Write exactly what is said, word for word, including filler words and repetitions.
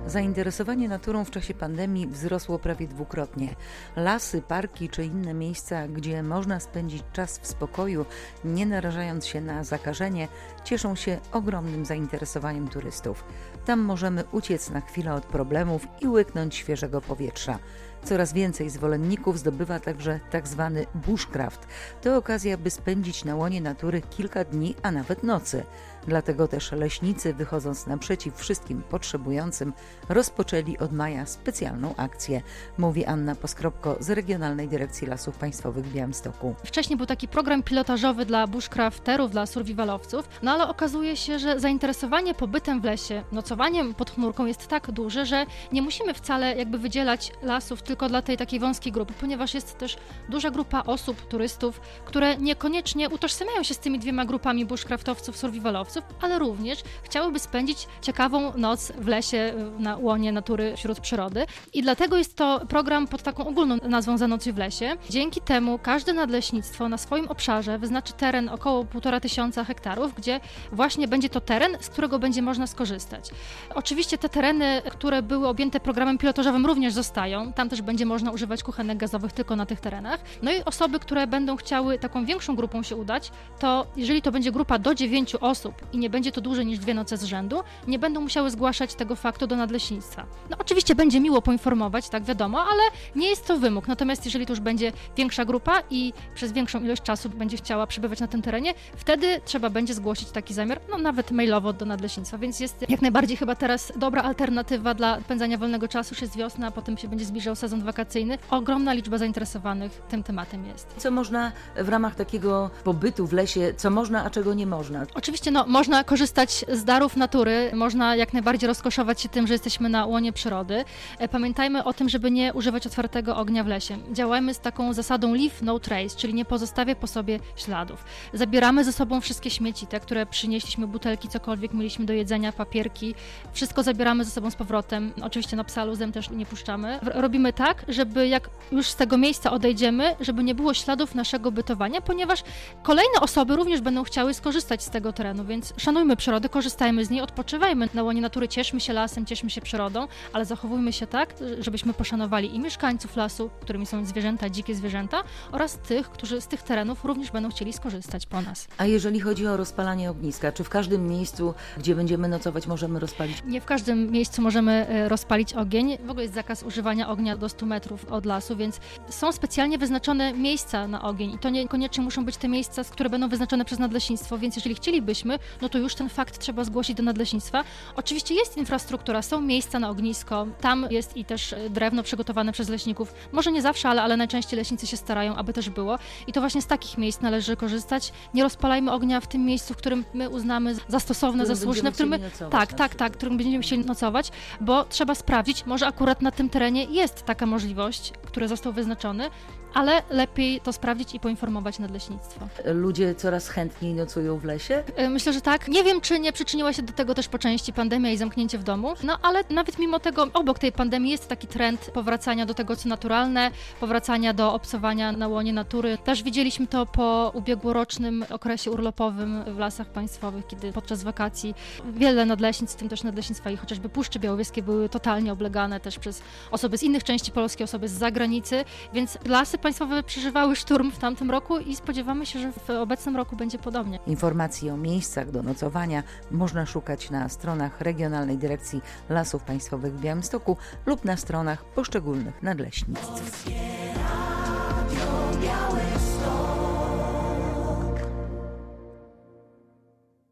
Zainteresowanie naturą w czasie pandemii wzrosło prawie dwukrotnie. Lasy, parki czy inne miejsca, gdzie można spędzić czas w spokoju, nie narażając się na zakażenie, cieszą się ogromnym zainteresowaniem turystów. Tam możemy uciec na chwilę od problemów i łyknąć świeżego powietrza. Coraz więcej zwolenników zdobywa także tak zwany bushcraft. To okazja, by spędzić na łonie natury kilka dni, a nawet nocy. Dlatego też leśnicy, wychodząc naprzeciw wszystkim potrzebującym, rozpoczęli od maja specjalną akcję, mówi Anna Poskropko z Regionalnej Dyrekcji Lasów Państwowych w Białymstoku. Wcześniej był taki program pilotażowy dla bushcrafterów, dla survivalowców, no ale okazuje się, że zainteresowanie pobytem w lesie, nocowaniem pod chmurką jest tak duże, że nie musimy wcale jakby wydzielać lasów tylko dla tej takiej wąskiej grupy, ponieważ jest też duża grupa osób, turystów, które niekoniecznie utożsamiają się z tymi dwiema grupami bushcraftowców, survivalowców, ale również chciałyby spędzić ciekawą noc w lesie, na łonie natury, wśród przyrody. I dlatego jest to program pod taką ogólną nazwą Zanocuj w lesie. Dzięki temu każde nadleśnictwo na swoim obszarze wyznaczy teren około półtora tysiąca hektarów, gdzie właśnie będzie to teren, z którego będzie można skorzystać. Oczywiście te tereny, które były objęte programem pilotażowym, również zostają. Tam też będzie można używać kuchenek gazowych tylko na tych terenach. No i osoby, które będą chciały taką większą grupą się udać, to jeżeli to będzie grupa do dziewięciu osób i nie będzie to dłużej niż dwie noce z rzędu, nie będą musiały zgłaszać tego faktu do nadleśnictwa. No oczywiście będzie miło poinformować, tak wiadomo, ale nie jest to wymóg. Natomiast jeżeli to już będzie większa grupa i przez większą ilość czasu będzie chciała przebywać na tym terenie, wtedy trzeba będzie zgłosić taki zamiar, no nawet mailowo do nadleśnictwa, więc jest jak najbardziej chyba teraz dobra alternatywa dla spędzania wolnego czasu. Już jest wiosna, a potem się będzie zbliżał sezon wakacyjny. Ogromna liczba zainteresowanych tym tematem jest. Co można w ramach takiego pobytu w lesie, co można, a czego nie można? Oczywiście no, można korzystać z darów natury, można jak najbardziej rozkoszować się tym, że jesteśmy na łonie przyrody. Pamiętajmy o tym, żeby nie używać otwartego ognia w lesie. Działajmy z taką zasadą leave no trace, czyli nie pozostawię po sobie śladów. Zabieramy ze sobą wszystkie śmieci, te, które przynieśliśmy, butelki, cokolwiek mieliśmy do jedzenia, papierki, wszystko zabieramy ze sobą z powrotem. Oczywiście na psa luzem też nie puszczamy. Robimy tak, żeby jak już z tego miejsca odejdziemy, żeby nie było śladów naszego bytowania, ponieważ kolejne osoby również będą chciały skorzystać z tego terenu, więc szanujmy przyrodę, korzystajmy z niej, odpoczywajmy na łonie natury, cieszmy się lasem, cieszmy się przyrodą, ale zachowujmy się tak, żebyśmy poszanowali i mieszkańców lasu, którymi są zwierzęta, dzikie zwierzęta, oraz tych, którzy z tych terenów również będą chcieli skorzystać po nas. A jeżeli chodzi o rozpalanie ogniska, czy w każdym miejscu, gdzie będziemy nocować, możemy rozpalić? Nie w każdym miejscu możemy rozpalić ogień. W ogóle jest zakaz używania ognia do stu metrów od lasu, więc są specjalnie wyznaczone miejsca na ogień i to niekoniecznie muszą być te miejsca, które będą wyznaczone przez nadleśnictwo, więc jeżeli chcielibyśmy, no to już ten fakt trzeba zgłosić do nadleśnictwa. Oczywiście jest infrastruktura, są miejsca na ognisko, tam jest i też drewno przygotowane przez leśników. Może nie zawsze, ale, ale najczęściej leśnicy się starają, aby też było. I to właśnie z takich miejsc należy korzystać. Nie rozpalajmy ognia w tym miejscu, w którym my uznamy za stosowne, za słuszne, w którym my, tak, tak, tak, w którym będziemy chcieli nocować, bo trzeba sprawdzić, może akurat na tym terenie jest taka możliwość, który został wyznaczony, ale lepiej to sprawdzić i poinformować nadleśnictwo. Ludzie coraz chętniej nocują w lesie? Myślę, że tak. Nie wiem, czy nie przyczyniła się do tego też po części pandemia i zamknięcie w domu, no ale nawet mimo tego, obok tej pandemii jest taki trend powracania do tego, co naturalne, powracania do obcowania na łonie natury. Też widzieliśmy to po ubiegłorocznym okresie urlopowym w Lasach Państwowych, kiedy podczas wakacji wiele nadleśnic, w tym też nadleśnictwa i chociażby Puszczy Białowieskie były totalnie oblegane też przez osoby z innych części Polski, osoby z zagranicy, więc lasy państwowe przeżywały szturm w tamtym roku i spodziewamy się, że w obecnym roku będzie podobnie. Informacji o miejscach do nocowania można szukać na stronach Regionalnej Dyrekcji Lasów Państwowych w Białymstoku lub na stronach poszczególnych nadleśnictw.